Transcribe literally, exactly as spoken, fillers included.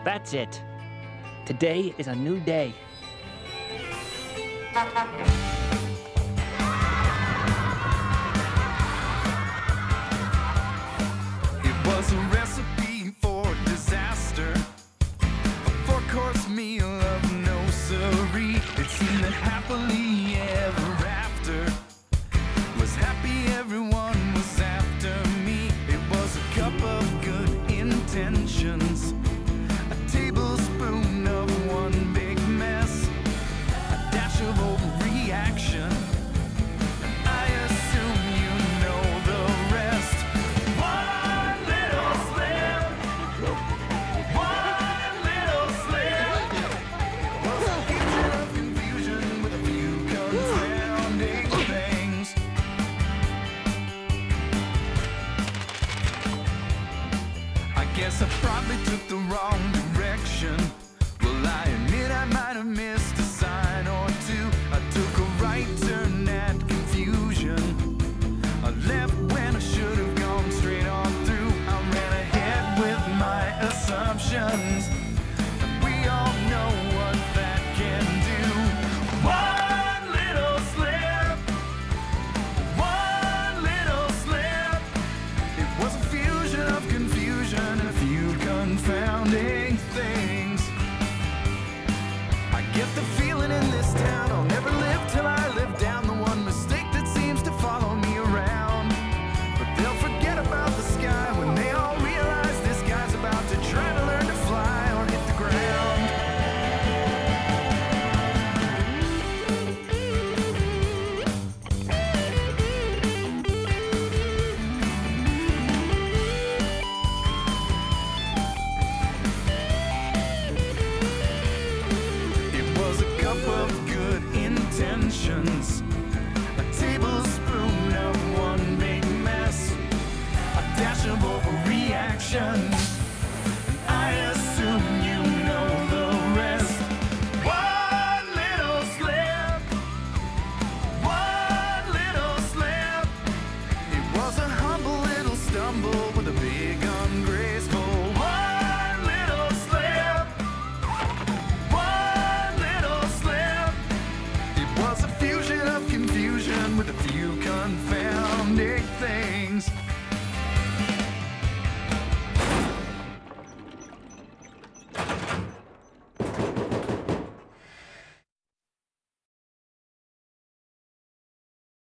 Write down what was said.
That's it. Today is a new day. It was a recipe for disaster, a four-course meal of no siree. It seemed that happily ever after was happy, everyone was after me. It was a cup of good intentions, a tablespoon of one big mess, a dash of overreaction. I assume you know the rest. One little slip, one little slip, was a future of confusion with a few confounding things. I guess I probably took the wrong direction. Well, I admit I might have missed a sign or two. I took a right turn at confusion. I left when I should have gone straight on through. I ran ahead with my assumptions, and we all know what that can do. One little slip, one little slip. It was a fusion of confusion and a few confounding things. I get the feeling in this town I'll never live till I live down the one mistake that seems to follow me around. But they'll forget about the sky when they all realize this guy's about to try to learn to fly or hit the ground. It was a cup of good intentions, a tablespoon of one big mess, a dash of overreaction.